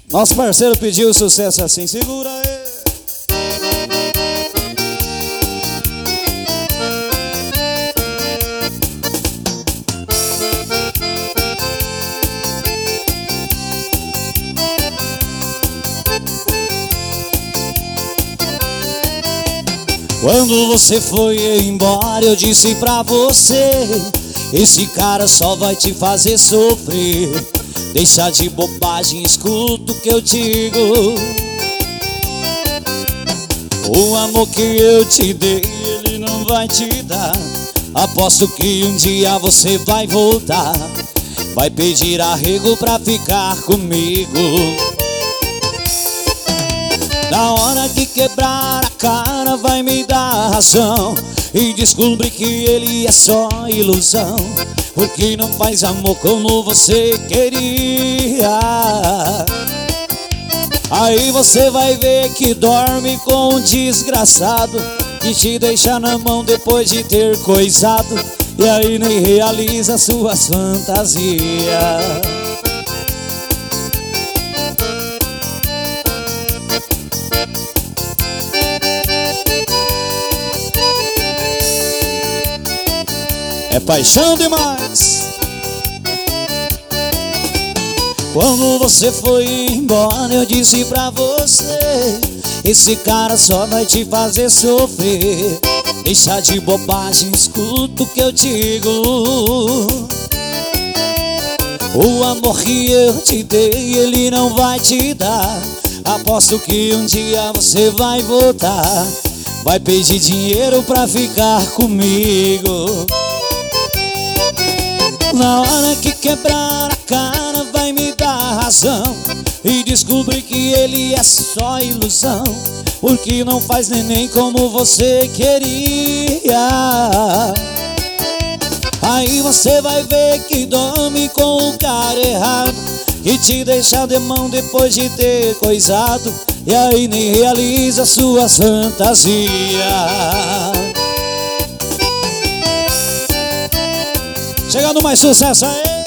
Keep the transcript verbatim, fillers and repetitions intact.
Nosso parceiro pediu sucesso assim, segura aí. Quando você foi embora, eu disse pra você: esse cara só vai te fazer sofrer. Deixa de bobagem, escuta o que eu digo. O amor que eu te dei, ele não vai te dar. Aposto que um dia você vai voltar, vai pedir arrego pra ficar comigo. Na hora que quebrar a cara, vai me dar razão e descobrir que ele é só ilusão, porque não faz amor como você queria. Aí você vai ver que dorme com um desgraçado que te deixa na mão depois de ter coisado, e aí nem realiza suas fantasias. É paixão demais. Quando você foi embora, eu disse pra você: esse cara só vai te fazer sofrer. Deixa de bobagem, escuta o que eu digo. O amor que eu te dei, ele não vai te dar. Aposto que um dia você vai voltar, vai pedir dinheiro pra ficar comigo. Na hora que quebrar a cara, vai me dar razão e descobrir que ele é só ilusão, porque não faz neném como você queria. Aí você vai ver que dorme com o cara errado, que te deixa de mão depois de ter coisado, e aí nem realiza suas fantasias. Chegando mais sucesso aí.